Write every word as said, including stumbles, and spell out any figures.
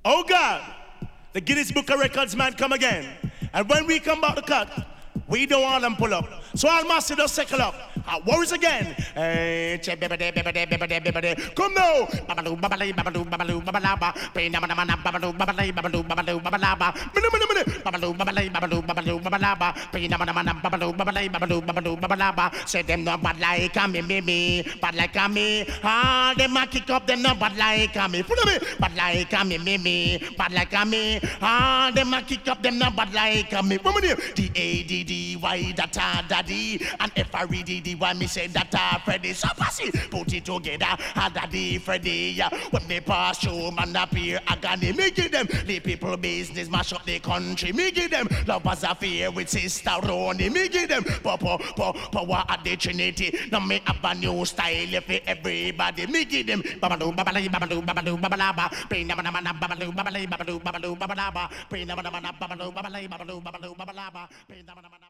Oh God, the Guinness Book of Records man come again. And when we come back to cut, we don't want them pull up. So I'll master just circle up. Uh, worries again. Eh, che bebede, bebede, bebede, bebede. Come now. Babaloo, babaloo, babaloo, babaloo, babalaba. Pay na mana mana babaloo, babaloo, babaloo, babaloo, babalaba. Mene mene mene. Babaloo, babaloo, babaloo, babaloo, babalaba. Pay na mana mana babaloo, babaloo, babaloo, babaloo, babalaba. Say them no bad like a me, me, me. Bad like a me. Ah, them a kick up, them no bad like a me. Follow me. Bad like a me, me, me. Bad like a me. Ah, them a kick up, them no bad like a me. What my name? D A D D Y that a daddy. And F R E D D Y me say that a Freddy. So fussy. Put it together. A daddy Freddy. Yeah. When they pass through, man appear agony. Me give them the people business, mash up the country. Me give them lovers affair with sister Ronnie. Me give them power, power, power at the Trinity. Now me have a new style for everybody. Me give them babaloo, babaloo, babaloo, babaloo, babalaba. Pay na mana mana babaloo, babaloo, babaloo, babaloo, babalaba. Pay na mana mana babaloo, babaloo, babaloo, babaloo, babalaba. Pay na mana mana.